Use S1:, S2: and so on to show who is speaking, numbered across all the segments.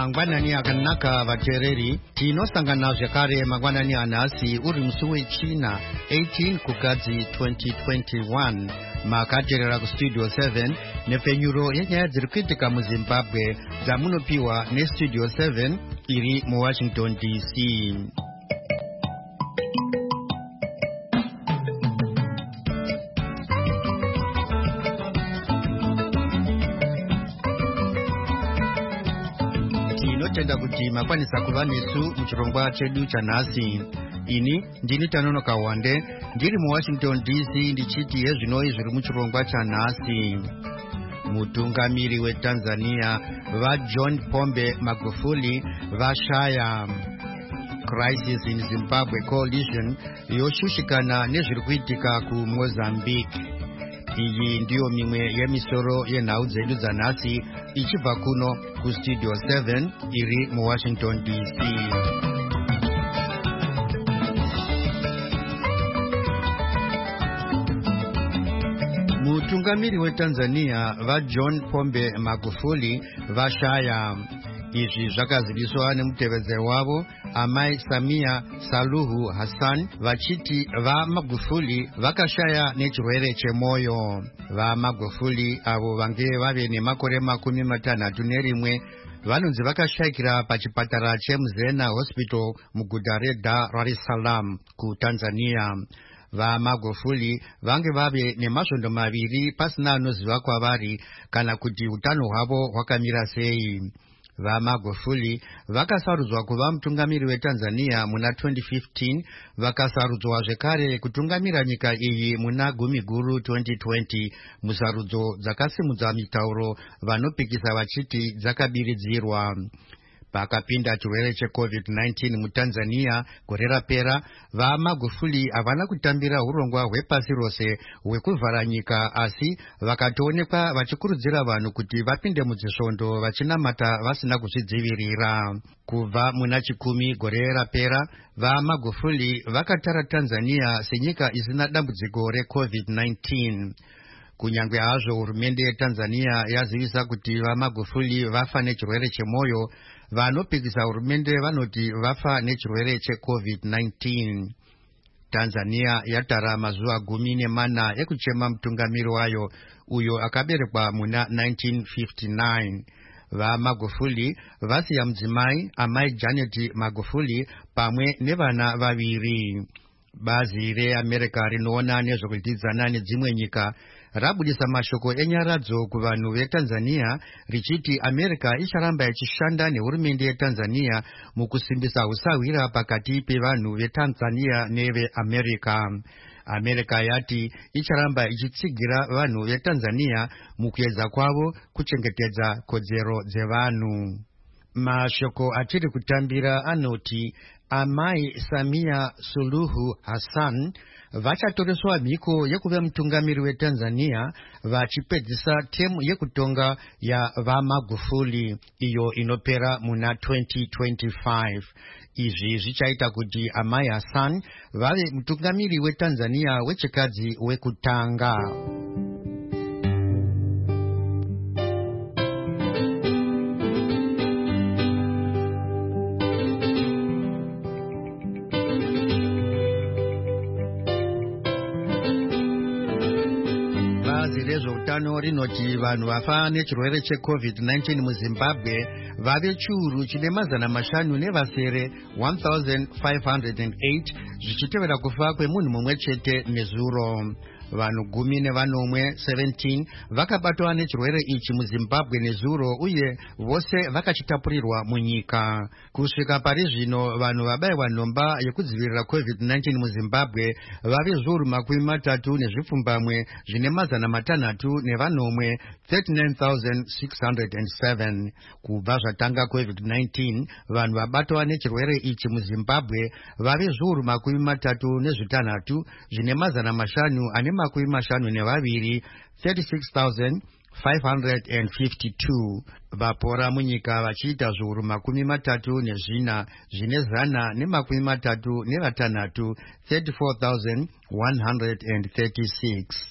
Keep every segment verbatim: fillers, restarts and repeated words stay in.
S1: mangwanani akanaka vateereri tinosangana zvakare mangwanani anhasi uri musi wechina eighteen kukadzi twenty twenty-one makateerera kustudio seven nepfenyuro yenyaya dziri kuitika muzimbabwe dzamunopiwa nestudio seven iri muwashington D C. tinotenda kuti makwanisa kuva nesu muchirongwa chedu chanhasi. Ini ndini Tanonoka Wande ndiri muwashington D C ndichiti yezvinoi zviri muchirongwa chanhasi. Mutungamiri weTanzania vaJohn Pombe Magufuli vashaya. Crisis in Zimbabwe Coalition yoshushikana nezviri kuitika kuMozambique. Iyi ndiyo mimwe yemisoro yenhau dzedu dzanhasi ichibva kuno kustudio seven iri muwashington D C. Mutungamiri weTanzania vaJohn Pombe Magufuli vashaya. Izvi zvakaziviswa nemutevedzeri wavo Amai Samia Suluhu Hassan vachiti vaMagufuli vakashaya nechirwere chemoyo. VaMagufuli avo vange vave nemakore makumi matanhatu nerimwe vanonzi vakashayikira pachipatara cheMzena Hospital muguta reDar es Salaam kuTanzania. VaMagufuli vange vave nemasvondo maviri pasina anoziva kwavari kana kuti utano hwavo hwakamira sei. VaMagufuli vakasarudzwa kuva mutungamiri weTanzania muna twenty fifteen vakasarudzwa zvekare kutungamira nyika iyi muna gumi guru twenty twenty musarudzo dzakasimudza mitauro vanopikisa vachiti dzakabiridzirwa. Pakapinda chirwere checovid nineteen muTanzania gore rapera, vaMagufuli havana kutambira urongwa hwepasi rose hwekuvhara nyika asi vakatoonekwa vachikurudzira vanhu kuti vapinde mudzisvondo vachinamata vasina kuzvidzivirira. Kubva muna chikumi gore rapera, vaMagufuli vakatara Tanzania senyika isina dambudziko recovid nineteen. Kunyange hazvo hurumende yeTanzania yazivisa kuti vaMagufuli vafa nechirwere chemoyo, vanopikisa hurumende vanoti vafa nechirwere checovid nineteen. Tanzania yatara mazuva gumi nemana ekuchema mutungamiri wayo uyo akaberekwa muna nineteen fifty-nine. VaMagufuli vasiya mudzimai Amai Janet Magufuli pamwe nevana vaviri. Bazi reAmerica rinoona nezvokudyidzana nedzimwe nyika rabudisa mashoko enyaradzo kuvanhu veTanzania richiti America icharamba ichishanda nehurumende yeTanzania mukusimbisa usawira pakati pevanhu veTanzania neveAmerica. America yati icharamba ichitsigira vanhu veTanzania mukuedza kwavo kuchengetedza kodzero dzevanhu. Mashoko atiri kutambira anoti Amai Samia Suluhu Hassan vachatoreswa mhiko yekuva mutungamiri weTanzania vachipedzisa temu yekutonga ya vaMagufuli iyo inopera muna twenty twenty-five. Izvi zvichaita kuti Amai Hassan vave mutungamiri weTanzania wechikadzi wekutanga. Rezveutano rinoti vanhu vafa nechirwere checovid nineteen muZimbabwe vave chiuru chine mazana mashanu nevasere one thousand five hundred eight zvichitevera kufa kwemunhu mumwe chete nezuro. Vanhu gumi nevanomwe seventeen vakabatwa nechirwere ichi muZimbabwe nezuro uye vose vakachitapurirwa munyika. Kusvika pari zvino vanhu vabayiwa nhomba yekudzivirira covid nineteen muZimbabwe vave zviuru makumi matatu nezvipfumbamwe zvine mazana matanhatu nevanomwe thirty-nine thousand six hundred seven. Kubva zvatanga covid nineteen vanhu vabatwa nechirwere ichi muZimbabwe vave zviuru makumi matatu nezvitanhatu zvine mazana mashanu ane makumi mashanu nevaviri thirty-six thousand five hundred fifty-two. Vapora munyika vachiita zviuru makumi matatu nezvina zvine zana nemakumi matatu nevatanhatu thirty-four thousand one hundred thirty-six.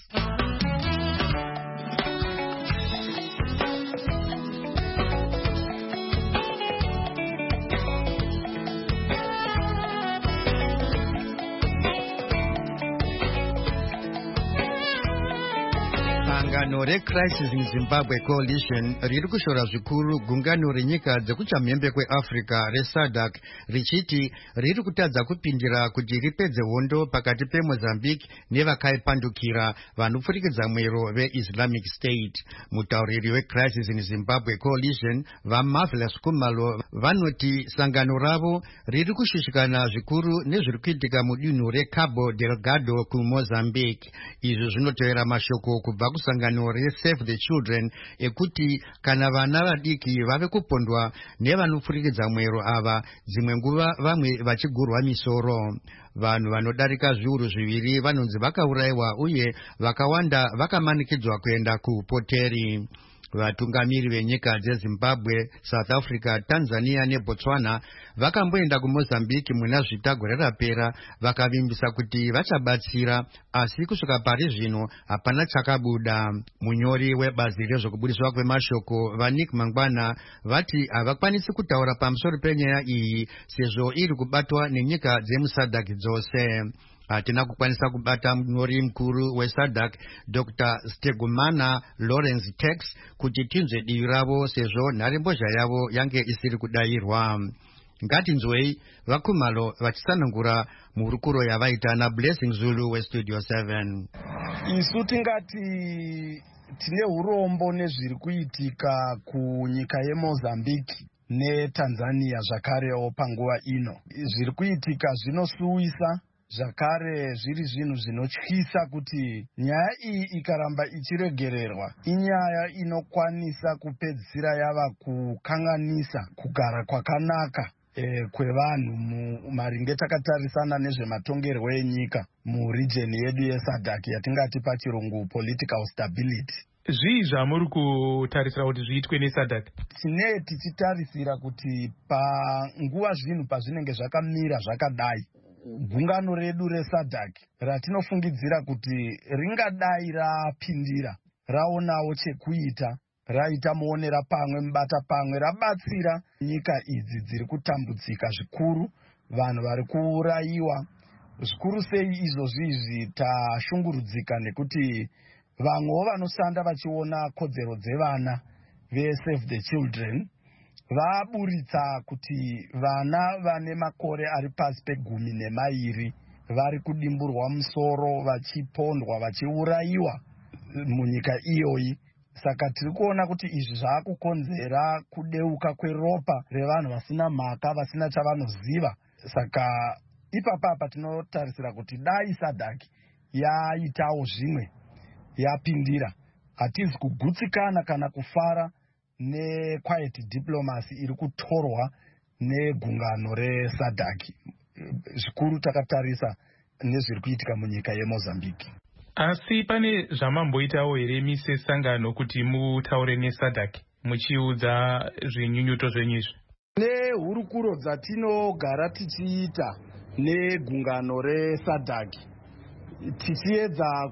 S1: Sangano reCrisis in Zimbabwe Coalition riri kushora zvikuru gungano renyika dzekuchamhembe kweAfrica reSADC richiti riri kutadza kupindira kuti ripedze hondo pakati peMozambique nevakaipandukira vanopfurikidza mwero veIslamic State. Mutauriri weCrisis in Zimbabwe Coalition vaMarvelous Kumalo vanoti sangano ravo riri kushushikana zvikuru nezviri kuitika mudunhu reCabo Delgado kuMozambique. Izvi zvinotevera mashoko kubva kusangano reSave the Children ekuti kana vana vadiki vave kupondwa nevanopfurikidza mwero ava, dzimwe nguva vamwe vachigurwa misoro. Vanhu vanodarika zviuru zviviri vanonzi vakaurayiwa uye vakawanda vakamanikidzwa kuenda kupoteri. Vatungamiri venyika dzeZimbabwe, South Africa, Tanzania neBotswana vakamboenda kuMozambique muna zvitagore rapera vakavimbisa kuti vachabatsira, asi kusvika pari zvino hapana chakabuda. Munyori webazi rezvokubudiswa kwemashoko vaNick Mangwana vati havakwanisi kutaura pamusoro penyaya iyi sezvo iri kubatwa nenyika dzemuSADC dzose. Hatina kukwanisa kubata munyori mkuru weSADC Doctor Stegumana Lawrence Tax kuti tinzwe divi ravo sezvo nharembozha yavo yange isiri kudayirwa. Ngatinzwei vaKumalo vachisanangura murukuro yavaita naBlessing Zulu weStudio seven.
S2: Isu tingati tine urombo nezviri kuitika kunyika yeMozambique neTanzania zvakarewo panguva ino. Zviri kuitika zvinosuwisa, zvakare zviri zvinhu zvinotyisa kuti nyaya iyi ikaramba ichiregererwa inyaya inokwanisa kupedzisira yava kukanganisa kugara kwakanaka e, kwevanhu maringe takatarisana nezvematongerwo enyika murijeni yedu yeSADC yatingati pachirungu political stability.
S3: Zvii zvamuri kutarisira kuti zviitwe neSADC?
S2: Tine tichitarisira kuti panguva zvinhu pazvinenge zvakamira zvakadai, gungano redu reSADC ratinofungidzira kuti ringadai rapindira, raonawo chekuita, raita muonera pamwe mubata pamwe, rabatsira nyika idzi dziri kutambudzika zvikuru, vanhu vari kuurayiwa zvikuru sei. Izvozvi izvi tashungurudzika nekuti vamwewo vanoshanda vachiona kodzero dzevana veSave the Children vaburitsa kuti vana vane makore ari pasi pegumi nemairi vari kudimburwa musoro, vachipondwa, vachiurayiwa munyika iyoyi. Saka tiri kuona kuti izvi zvaakukonzera kudeuka kweropa revanhu vasina mhaka, vasina chavanoziva. Saka ipapapa tinotarisira kuti dai SADC yaitawo zvimwe, yapindira, hatizi kugutsikana kana kufara nequiet diplomacy iri kutorwa negungano reSADC. Zvikuru takatarisa nezviri kuitika munyika yeMozambique.
S3: Asi pane zvamamboitawo here mise sangano kuti mutaure neSADC muchiudza zvinyunyuto zvenyu izvi?
S2: Nehurukuro dzatinogara tichiita negungano reSADC tichiedza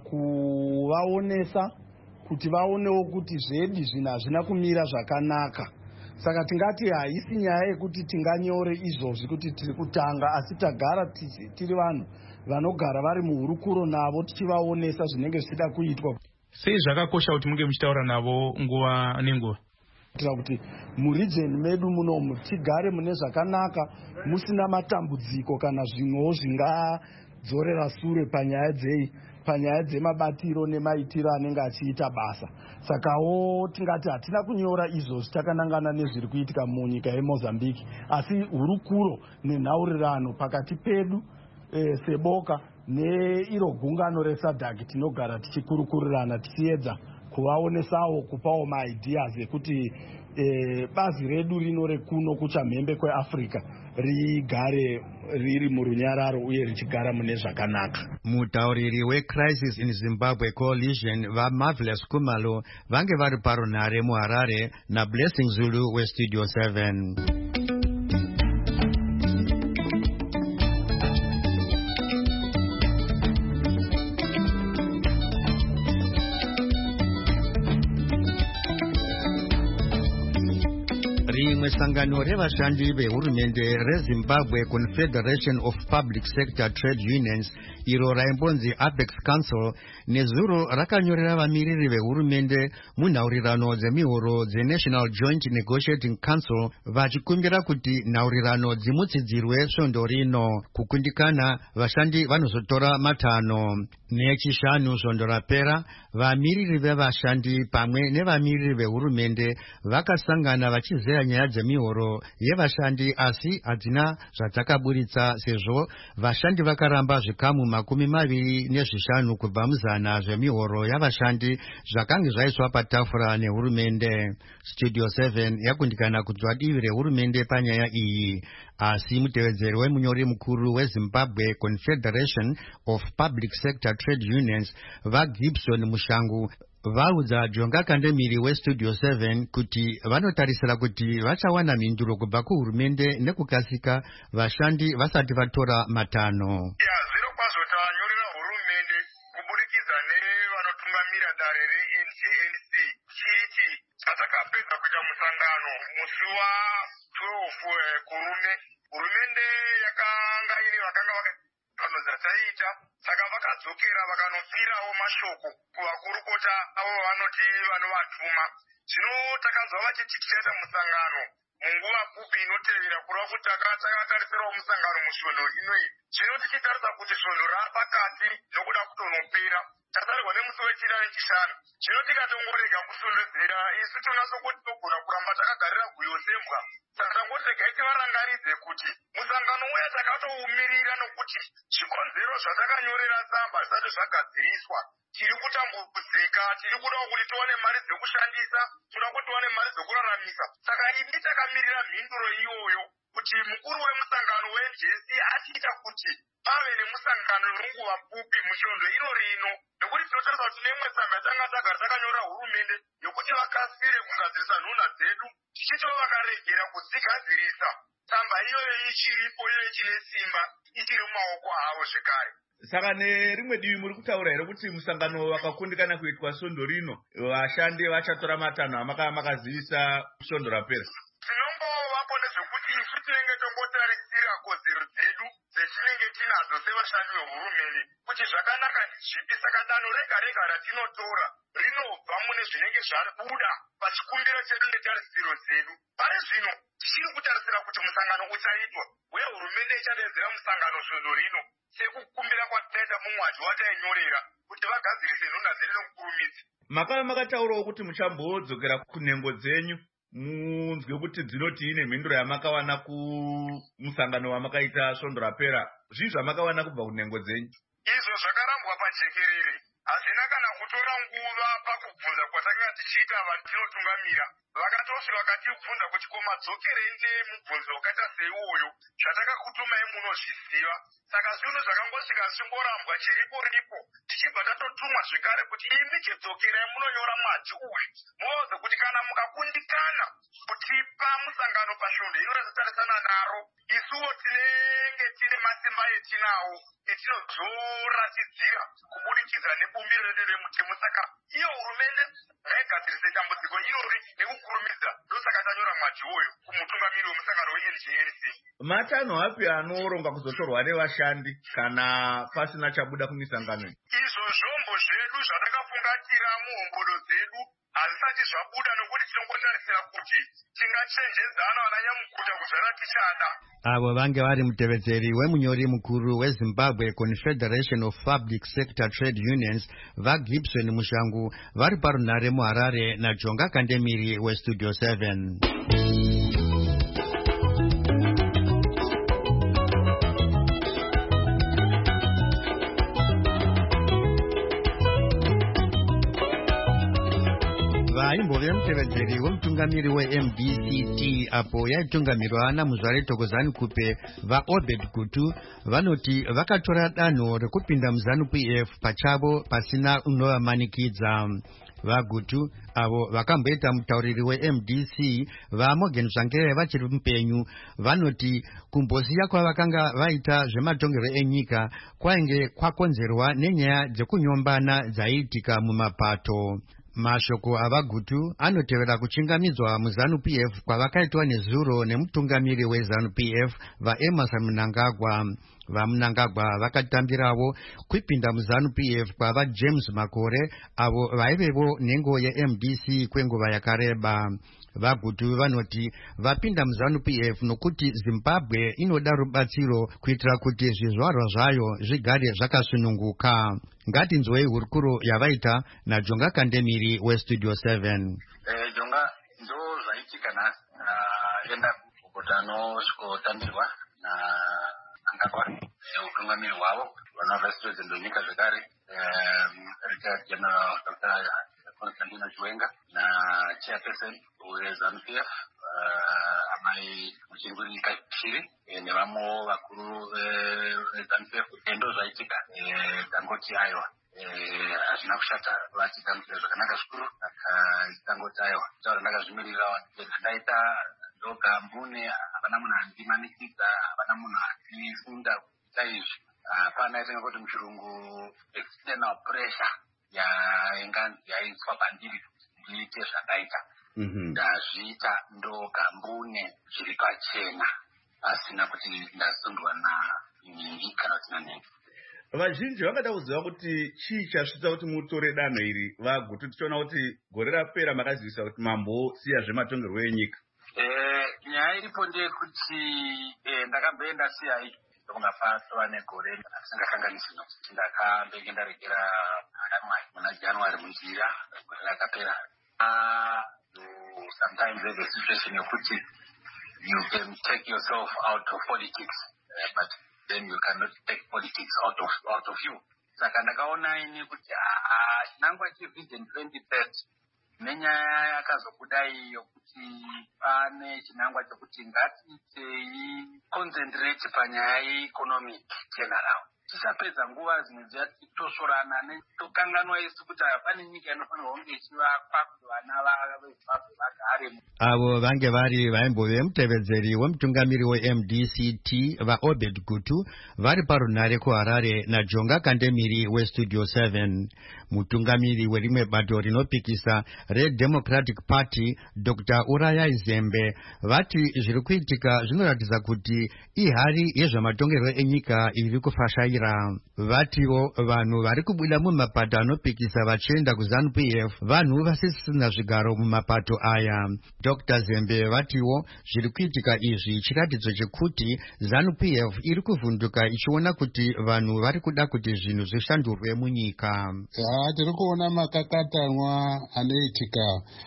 S2: kuvaonesa kuti vaonewo kuti zvedu zvinhu hazvina kumira zvakanaka. Saka tingati haisi nyaya yekuti tinganyore izvozvi kuti tiri kutanga, asi tagara tiri vanhu vanogara vari muhurukuro navo tichivaonesa zvinenge zvichida kuitwa.
S3: Sei zvakakosha kuti munge muchitaura navo nguva nenguva?
S2: Kuitira kuti murijeni medu munomu tigare mune zvakanaka, musina matambudziko kana zvimwewo zvingadzorera sure panyaya dzei panyaya dzemabatiro nemaitiro anenge achiita basa. Sakawo tingati hatina kunyora izvozvi takanangana nezviri kuitika munyika yeMozambique, asi hurukuro nenhaurirano pakati pedu e, seboka neiro gungano reSADC tinogara tichikurukurirana tichiedza kuvaonesawo, kupawo maideas ekuti e, bazi redu rino rekuno kuchamhembe kweAfrica rigare riri murunyararo uye richigara mune zvakanaka.
S1: Mutauriri weCrisis in Zimbabwe Coalition vaMarvelous Kumalo vange vari paronhare muHarare naBlessing Zulu weStudio seven. Rimwe sangano revashandi vehurumende reZimbabwe Confederation of Public Sector Trade Unions iro raimbonzi Apex Council nezuro rakanyorera vamiriri vehurumende munhaurirano dzemihoro dzeNational Joint Negotiating Council vachikumbira kuti nhaurirano dzimutsidzirwe svondo rino. Kukundikana vashandi vanozotora matano. Nechishanu svondo rapera vamiriri vevashandi pamwe nevamiriri vehurumende vakasangana vachizeya nyaya dzemihoro yevashandi asi hadzina zvadzakaburitsa sezvo vashandi vakaramba zvikamu makumi maviri nezvishanu kubva muzana zvemihoro yavashandi zvakange zvaiswa patafura nehurumende. Studio seven yakundikana kudzwa divi rehurumende panyaya iyi, asi mutevedzeri wemunyori mukuru weZimbabwe Confederation of Public Sector Trade Unions vaGibson Mushangu vaudza Jonga Kandemiri weStudio seven kuti vanotarisira kuti vachawana mhinduro kubva kuhurumende nekukasika vashandi vasati vatora matano.
S4: Hurumende yakanga iri vakanga vakanozaita saka vakadzokera vakanopfirawo mashoko kuvakurukota avo vanoti vanovatuma. Zvino takazwa vachiti tichaita musangano munguva pfupi inotevera kureva kuti takatarisirawo musangano musvondo inoyi. Zvino tichitarisa kuti svondo rapakati nokuda kutonopera tasarirwa nemusi wechina nechishanu. Zvino tikatongorega kusondedzera isu tonasokuti togona kuramba takagarira kuyosembwa. Saka tangoti regai tivarangaridze kuti musangano uya takatoumirira nokuti zvikonzero zvatakanyorera tsamba zvisati zvagadziriswa. Tiri kutambudzika, tiri kudawo kuti tiwane mari dzekushandisa, toda kuti tiwane mari dzekuraramisa. Saka ini takamirira mhinduro iyoyo kuti mukuru wemusangano weN J C achiita kuti pave nemusangano wenguva pfupi musvondo iro rino, nekuti tinotarisa kuti neimwe tsamba yatanga tagara takanyorera hurumende yokuti vakasire kugadzirisa nhunha dzedu tichitova vakaregera kudzigadzirisa. Tsamba iyoyo ichiripo, iyo ichine simba, ichiri mumaoko avo zvekare.
S5: Saka nerimwe divi muri kutaura here kuti musangano wakakundikana kuitwa svondo rino vashandi vachatora matanho amakanga makazivisa svondo rapera?
S4: Tinongovapo nezvekuti isu tinenge tongotarisira kodzero dzedu dzetinenge tinadzo sevashandi vehurumende kuti zvakanaka zvipi. Saka danho rega rega ratinotora rinobva mune zvinenge zvabuda pachikumbiro chedu netarisiro dzedu. Pari zvino tichiri kutarisira kuti musangano uchaitwa uye hurumende ichadeedzera musangano svondo rino sekukumbira kwataita mumwaji watainyorera kuti vagadzirise nhunha dzedu nokukurumidza.
S5: Makava makataurawo kuti muchambodzokera kunhengo dzenyu munzwe kuti dzinoti ine mhinduro yamakawana kumusangano wamakaita svondo rapera. Zvii zvamakawana kubva kunhengo dzenyu?
S4: Izvo zvakarambwa pajekerere, hazvina kana kutora nguva pakubvunza kwatakanga tichiita vatinotungamira. Vakatosvi vakatibvunza kuti komadzokerei nemubvunzo wakaita seiwoyo, zvatakakutumai munozviziva. Saka zvinhu zvakangosvika zvichingorambwa chiripo ripo, tichibva tatotumwa zvekare kuti imi chidzokerai munonyora mwaji uyu muoze kuti kana mukakundikana kutipa musangano pasvondo ino ratatarisana naro, isuwo tinenge tine masimba etinawo etinozoratidzira kubudikidza nebumbiro redu remutemo. Saka iyo hurumende ngaigadzirise dambudziko irori nekukurumidza, ndosaka tanyora mwaji uyu kumutungamiri wemusangano weN J C.
S5: Matanho api anoronga kuzotorwa nevashandi kana pasina chabuda kumisangano?
S4: Izvo zvombo zvedu zvatakafungatira muhombodo dzedu hazvisati zvabuda, nokuti tinongotarisira kuti tingachenjedzana vananyamukuta kuzvara tichada.
S1: Avo vange vari mutevedzeri wemunyori mukuru weZimbabwe Confederation of Public Sector Trade Unions vaGibson Mushangu vari parunhare muHarare naJonga Kandemiri weStudio seven. vaimbove mutevedzeri wemutungamiri weM D C T apo yaitungamirwa namuzvare Thokozani Kupe vaObed Gutu vanoti vakatora danho rekupinda muZANU-P F pachavo pasina unovamanikidza. Vagutu avo vakamboita mutauriri weM D C vaMorgan Tsvangirai vachiri mupenyu vanoti kumboziya kwavakanga vaita zvematongero enyika kwainge kwakonzerwa nenyaya dzekunyombana dzaiitika mumapato. Mashoko avagutu anotevera kuchingamidzwa muZANU P F kwavakaitwa nezuro nemutungamiri weZANU P F vaEmerson Mnangagwa. VaMnangagwa vakatambirawo kuipinda muZANU P F kwava James Makore avo vaivevo nengo yeM D C kwenguva yakareba. Vagutu vanoti vapinda muZANU P F nokuti Zimbabwe inoda rubatsiro kuitira kuti zvizvarwa zvayo zvigare zvakasununguka. Ngatinzwei hurukuro yavaita naJonga Kandemiri weStudio seven.
S6: Eh, Jonga ndo zvaitika nhasi naenda kugotano svikotambirwa na Mnangagwa utungamiri hwavo vanovaStudio dzendonyika zvekare retired general Doctor Constantino Chiwenga na chairperson weZANU P F amai muchingurika Shiri nevamwe vakuru veZANU P F. Ndo zvaitika tangoti aiwa hazvina kushata vachitamudzira zvakanaka zvikuru tangoti aiwa taura ndakazvimirira ndaita ndoga mbune hapana munhu andimanikidza hapana munhu andifunda kuita izvi hapana yaitenga kuti muchirungu external pressure yainganzi yaiswa pandiri kuti ndiite zvakaita ndazviita ndoga mbune zviri pachena asina kuti ndasundwa naningi kana kuti nanenge.
S5: Vazhinji vangada kuziva kuti chii chasvitsa kuti mutore danho iri vagutu tichiona kuti gore rapera makazivisa kuti mambo siya zvematongerwo enyika.
S6: Nyaya iripo ndeyekuti ndakamboenda siya icho ndokungapasova negore risingakanganisi nokuti ndakambenge ndaregera akamwai muna January munjira gore rakapera. Sometimes there's a situation yokuti you can take yourself out of politics but then you cannot take politics out of out of you. Saka ndakaona ini kuti chinangwa chevision twenty thirty nenyaya yakazokudai yokuti pane chinangwa chokuti ngatiitei concentrate panyaya yeeconomic general. Tisapedza nguva dzimwe dziya titosorana netokanganwa isu kuti pane nyika inofanirwa kunge ichivakwa kuti vana veZimbabwe vagare.
S1: Avo vange vari vaimbove mutevedzeri wemutungamiri weM D C T vaObed Gutu vari parunhare kuHarare naJonga Kandemiri weStudio seven. Mutungamiri werimwe bato rinopikisa reDemocratic Party Doctor Urayai Zembe vati zviri kuitika zvinoratidza kuti ihari yezvamatongerwo enyika iri kufashaira. Vativo vanhu vari kubuda mumapato anopikisa vachienda kuZANU P F vanhu vasisina zvigaro mumapato aya. Doctor Zembe vatiwo zviri kuitika izvi chiratidzo chekuti ZANU P F iri kuvhunduka ichiona kuti vanhu vari kuda kuti zvinhu zvishandurwe munyika.
S7: Tiri kuona makakatanwa anoitika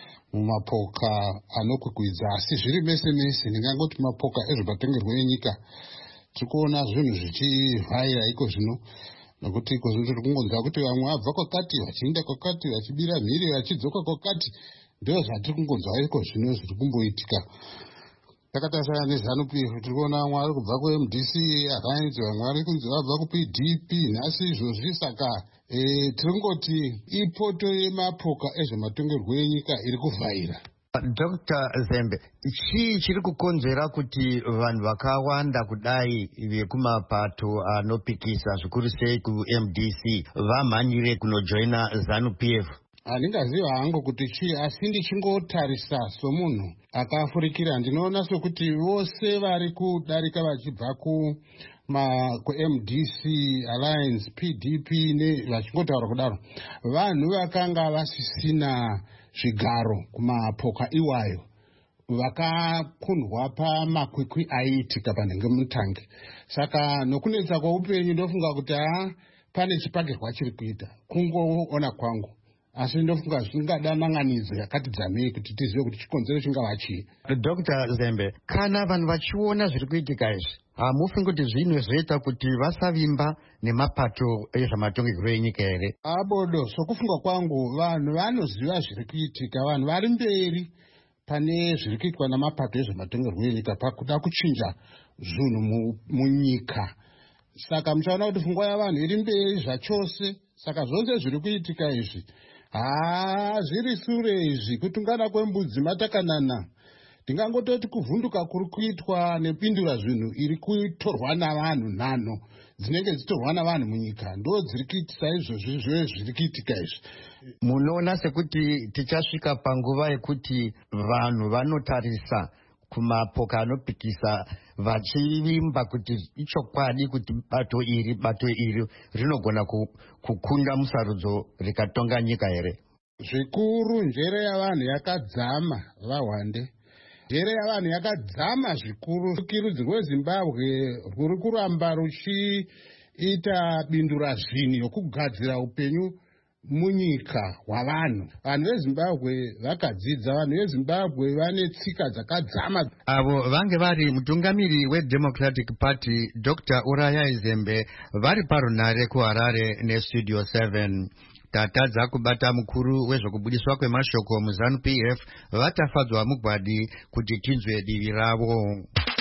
S7: mumapoka anokukwidza asi zviri mese mese ndingangoti mapoka ezvematongerwo enyika tiri kuona zvinhu zvichivhaira iko zvino nokuti iko zvino tiri kungonzwa kuti vamwe vabva kwakati vachienda kwakati vachibira mhiri vachidzoka kwakati ndo zvatiri kungonzwa iko zvino zviri kumboitika. Takatarisa neZANU P F tiri kuona vamwe vari kubva kuM D C Alliance vamwe vari kunzi vabva kuP D P nhasi izvozvi. Saka tiri kungoti ipoto yemapoka ezvematongerwo enyika iri kuvhaira.
S1: Doctor Zembe, chii chiri kukonzera kuti vanhu vakawanda kudai vekumapato anopikisa zvikuru sei kuM D C vamhanyire kunojoina ZANU P F?
S7: Handingaziva hangu kuti chii asi ndichingotarisa somunhu akafurikira ndinoona sokuti vose vari kudarika vachibva kuM D C Alliance P D P vachingotaura kudaro vanhu vakanga vasisina zvigaro kumapoka iwayo vakakundwa pamakwikwi aiitika panhenge mutangi. Saka nokunetsa kweupenyu ndofunga kuti ha pane chipagirwa chiri kuita kungoona kwangu asi ndofunga zvingada nanganidzo yakati dzamei kuti tizive kuti chikonzero chingava chii.
S1: Doctor Zembe, kana vanhu vachiona zviri kuitika izvi hamufungi kuti zvinhu zvoita kuti vasavimba nemapato ezvematongerwo enyika here?
S7: Abodo, sokufunga kwangu vanhu vanoziva zviri kuitika, vanhu vari mberi pane zviri kuitwa namapato ezvematongerwo enyika pakuda kuchinja zvinhu munyika. Saka muchaona kuti pfungwa yavanhu iri mberi zvachose. Saka zvose zviri kuitika izvi haa zviri sure izvi kutungana kwembudzi matakanana. ndingangototi kuvhunduka kuri kuitwa nepindura zvinhu iri kutorwa navanhu nhano dzinenge dzitorwa navanhu munyika ndo dziri kuitisa izvozvi zve zviri kuitika izvi.
S1: Munoona sekuti tichasvika panguva yekuti vanhu vanotarisa kumapoka anopikisa vachivimba kuti ichokwadi kuti bato iri bato iri rinogona kukunda musarudzo rikatonga nyika here?
S7: Zvikuru njere yavanhu yakadzama vahwande. Njere yavanhu yakadzama zvikuru. Rudzi rweZimbabwe rwuri kuramba ruchiita bindura zvinhu yokugadzira upenyu munyika hwavanhu. Vanhu veZimbabwe vakadzidza, vanhu veZimbabwe vane tsika dzakadzama.
S1: Avo vange vari mutungamiri weDemocratic Party Doctor Uraya Izembe vari parunare kuHarare neStudio seven. Tatadza kubata mukuru wezvokubudiswa kwemashoko muZANU P F vatafadzwa mugwadi kuti tinzwe divi ravo.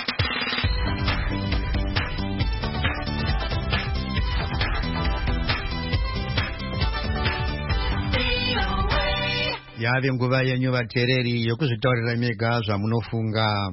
S1: Yave nguva yenyu vateereri yokuzvitaurira mega zvamunofunga.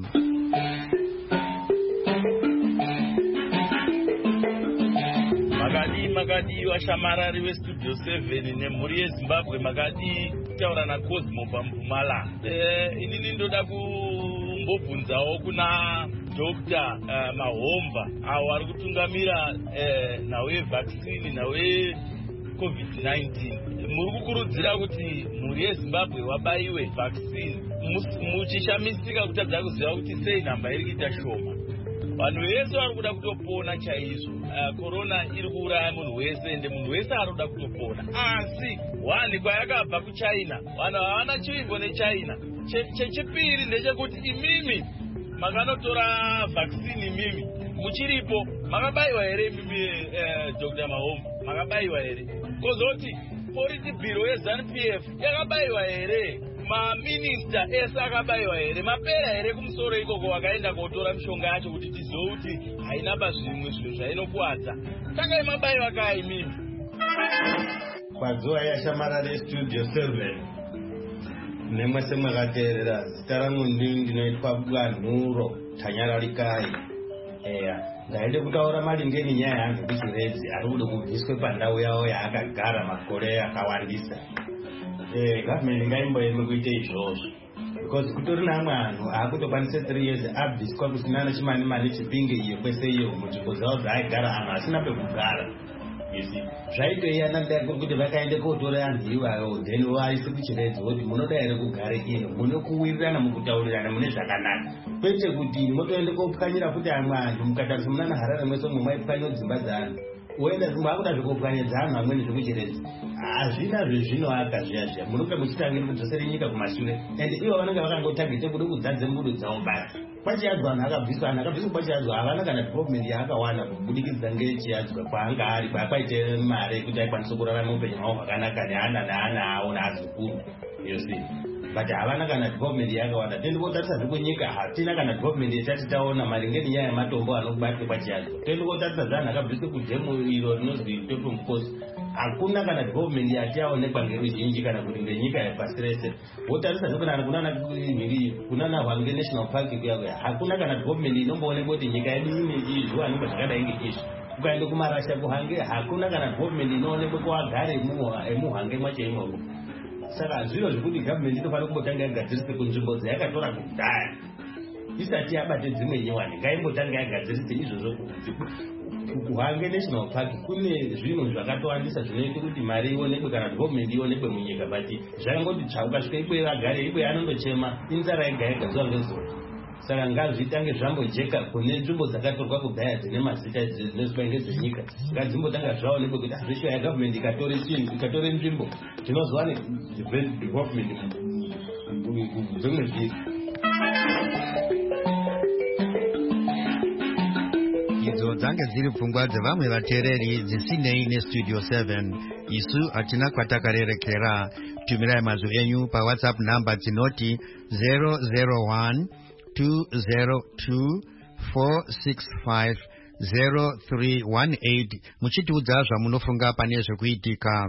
S8: Makadi makadi vashamarari veStudio seven nemhuri yeZimbabwe makadi kutaura naCosmo paMpumalanga. Eh, inini ndoda kumbobvunzawo kuna Doctor uh, Mahomba avo ari kutungamira eh, nawe vaccine nawe COVID nineteen. Muri kukurudzira kuti mhuri yeZimbabwe wabaiwe vaccine muchishamisika kutadza kuziva kuti sei nhamba iri kuita shoma. Vanhu vese vari kuda kutopona chaizvo. Uh, corona iri kuuraya munhu wese ende munhu wese ari kuda kutopona. Asi wani kwayakabva kuChina, vanhu havana chivimbo neChina. Chechipiri ndechekuti imimi makanotora vaccine imimi muchiripo makabaiwa here imimi uh, Doctor Mahomba makabaiwa here? Kozoti politi biro yeZANU P F yakabaiwa here? Maminista ese akabaiwa here? Mapera here kumusoro ikoko wakaenda kotora mishonga yacho kuti tizive kuti haina bazvimwe zvinhu zvainokuwadza? Takai mabaiwa kai mimi?
S9: Pazuva yashamarare Studio seven nemwese mwakateerera, zita rangu ndini ndinoitwa Bwanhuro Tanyararikai. Eya, ndaide kutaura maringe nenyaya yangu kuChiredzi ari kuda kubviswe pandau yawo yaakagara makore akawandisa. Eh, government ngaimboeme kuite izvozvo. Because kutori namwe anhu akutokwanise three years abviswa kusina nechimani mani chipinge iyo kwese iyo munzvimbo dzawo dzaaigara anhu asina pekugara. You see, zvaitoiyana ndako kuti vakaende kotora anhu iwayo then vaise kuChiredzi kuti munoda here kugare ino, muno kuwirirana mukutaurirana mune zvakanaka, kwete kuti motoende kopwanyira kuti amwe anhu mukatarisa muna naHarare mwese mwe maipwanya dzimba dzaanhu oenda mwakuda zvekopwanya dzaanhu amweni zvekuChiredzi. Hazvina zvezvinoaka zviya zviya, munonge muchitangira kudzosere nyika kumashure ende ivo vanenge vakangotagete kude kudzadze mbudu dzavo basi. Pachiyadzwa anhu akabviswa, anhu akabviswa pachiyadzwa havana kana development yaakawana kubudikidza ngechiyadzwa kwaanga ari kwapaite mare yekuti aikwanise kurarama upenyu hwavo hwakanaka neana neana avo neazukuru. You see, but havana kana development yaakawana. Tendi kotarisa zvekunyika hatina kana development yetati taona maringe nenyaya yematombo anokubatwe pachiyadzwa. Tendi kotarisa zvanhu akabviswe kudhemu iro rinozwi Totem Force. Hakuna kana development yachaonekwa ngeruzhinji kana kuti ngenyika yapasi rese. Wotarisa zvekunana kunana mhiri kunana Hwange National Park kuya hakuna kana development inomboonekwa kuti nyika yedu ine izviwanikwa zvakadai ngezvi. Ukaenda kumarasha kuHwange hakuna kana development inoonekwa kwagare emuHwange mwacho imomo. Saka zviro zvekuti government inofanira kumbotanga yagadzirise kunzvimbo dzayakatora kudhaya isati yabate dzimwe nyowani, ngaimbotanga yagadzirise izvozvo. kuHwange National Park kune zvinhu zvakatowandisa zvinoita kuti mari ionekwe kana development ionekwe munyika, but zvakangoti tsvauka svika ikweyo vagare ikweyo anondochema inzara yega yega zuva ngezuva. Saka ngazvitange zvambojeka kune nzvimbo dzakatorwa kudhaya dzine mazita dzinozwa ngezvenyika, ngadzimbotanga zvaonekwe kuti hazvisho ya government ikatore chinhu ikatore nzvimbo tinozwa development dzimwe zviri.
S1: Idzo dzange dziri pfungwa dzevamwe vateereri dzisinei neStudio seven. Isu hatina kwatakarerekera. Tumirai mazwi enyu paWhatsApp namba dzinoti zero zero one two zero two four six five zero three one eight muchitiudza zvamunofunga pane zvekuitika.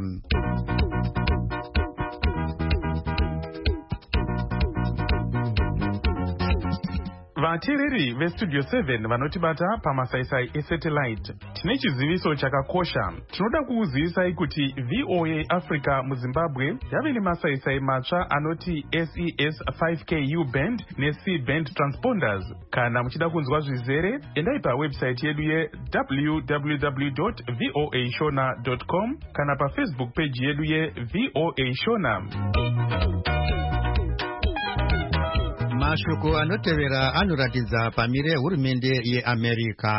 S3: vateereri vestudio seven vanotibata pamasaisai esatellite, tine chiziviso chakakosha. Tinoda kukuzivisai kuti V O A Africa muZimbabwe yave nemasaisai matsva anoti S E S five K U band ne-C band transponders. Kana muchida kunzwa zvizere, endai pawebsite yedu ye w w w dot voa shona dot com kana pafacebook page yedu ye V O A Shona.
S1: Mashoko anotevera anoratidza pamire hurumende yeAmerica.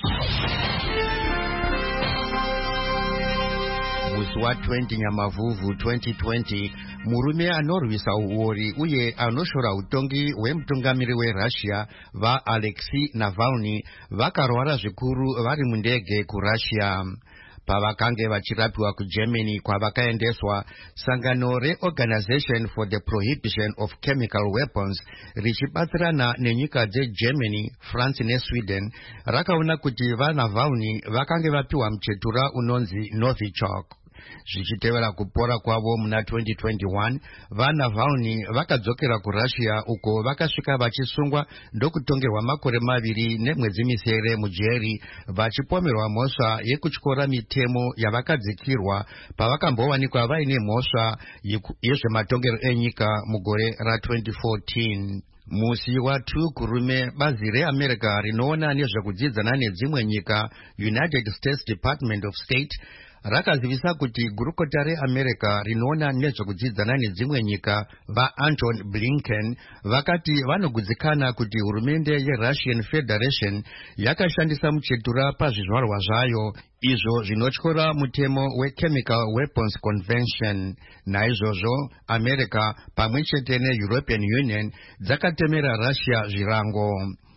S1: Musi wa twenty Nyamavhuvhu twenty twenty, murume anorwisa uori uye anoshora utongi hwemutungamiri weRussia vaAlexei Navalny vakarwara zvikuru vari mundege kuRussia. Pavakange vachirapiwa kuGermany kwavakaendeswa, sangano reOrganization for the Prohibition of Chemical Weapons richibatsirana nenyika dzeGermany, France neSweden rakaona kuti vaNavalny vakange vapiwa muchetura unonzi Novichok. Zvichitevera kupora kwavo muna twenty twenty-one, vaNavalny vakadzokera kuRussia uko vakasvika vachisungwa ndokutongerwa makore maviri nemwedzi misere mujeri, vachipomerwa mhosva yekutyora mitemo yavakadzikirwa pavakambowanikwa vaine mhosva yezvematongero enyika mugore ra twenty fourteen. Musi wa two kurume bazi reAmerica rinoona nezvekudzidzana nedzimwe nyika, United States Department of State, rakazivisa kuti gurukota reAmerica rinoona nezvekudzidzana nedzimwe nyika vaAnton Blinken vakati vanogutsikana kuti hurumende yeRussian Federation yakashandisa muchetura pazvizvarwa zvayo, izvo zvinotyora mutemo weChemical Weapons Convention. Naizvozvo America pamwe chete neEuropean Union dzakatemera Russia zvirango.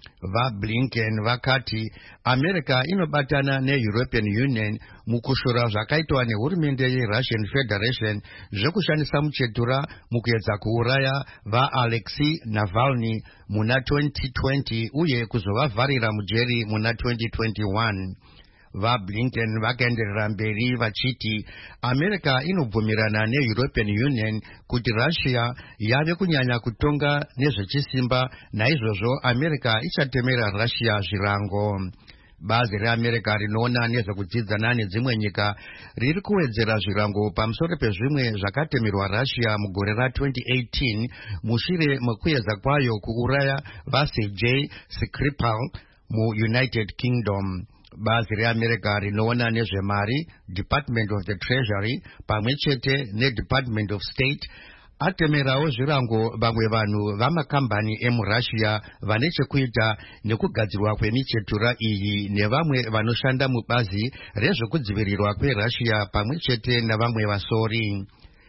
S1: VaBlinken vakati America inobatana neEuropean Union mukushora zvakaitwa nehurumende yeRussian Federation zvekushandisa muchetura mukuedza kuuraya vaAlexei Navalny muna twenty twenty uye kuzovavharira mujeri muna twenty twenty-one. VaBlinken vakaenderera mberi vachiti America inobvumirana neEuropean Union kuti Russia yave kunyanya kutonga nezvechisimba, naizvozvo America ichatemera Russia zvirango. Bazi reAmerica rinoona nezvekudzidzana nedzimwe nyika riri kuwedzera zvirango pamusoro pezvimwe zvakatemerwa Russia mugore ra twenty eighteen mushure mekuedza kwayo kuuraya vaSergei Skripal muUnited Kingdom. Bazi reAmerica rinoona nezvemari, Department of the Treasury pamwe chete neDepartment of State, atemerawo zvirango vamwe vanhu vamakambani emuRussia vane chekuita nekugadzirwa kwemichetura iyi nevamwe vanoshanda mubazi rezvekudzivirirwa kweRussia pamwe chete navamwe vasori.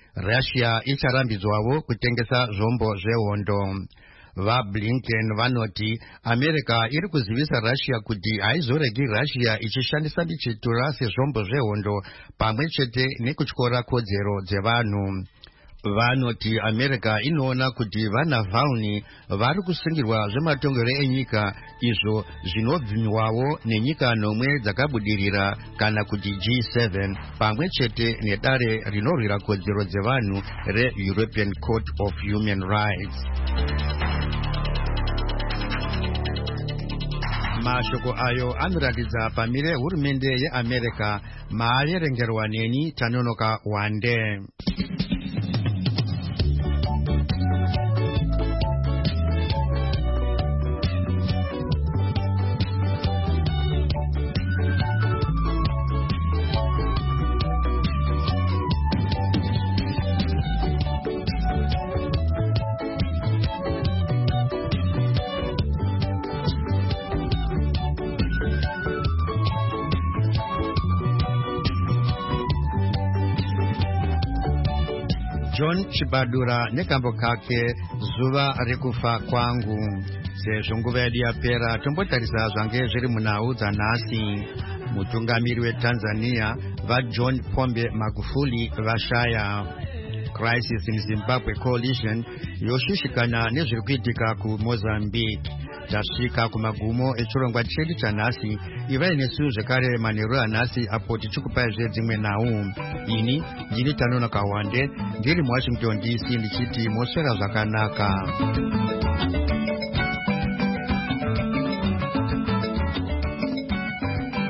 S1: Russia icharambidzwawo kutengesa zvombo zvehondo. VaBlinken vanoti America iri kuzivisa Russia kuti haizoregi Russia ichishandisa michetura sezvombo zvehondo pamwe chete nekutyora kodzero dzevanhu. Vanoti America inoona kuti vaNavalny vari kusungirwa zvematongero enyika, izvo zvinobvumirwawo nenyika nomwe dzakabudirira kana kuti G seven pamwe chete nedare rinorwira kodzero dzevanhu reEuropean Court of Human Rights. Mashoko ayo anoratidza pamire hurumende yeAmerica, maaverengerwa neni Tanonoka Wande. John Chibadura nekambo kake zuva rekufa kwangu. Sezvo nguva yedu yapera, tombotarisa zvange zviri munhau dzanhasi. Mutungamiri weTanzania vaJohn Pombe Magufuli vashaya. Crisis in Zimbabwe Coalition yoshishikana nezviri kuitika kuMozambique. Tasvika kumagumo echirongwa chedu chanhasi. Ivai nesu zvekare manheru anhasi apo tichikupai zvedzimwe nhau. Ini ndini Tanonoka Wande, ndiri muWashington D C ndichiti moswera zvakanaka.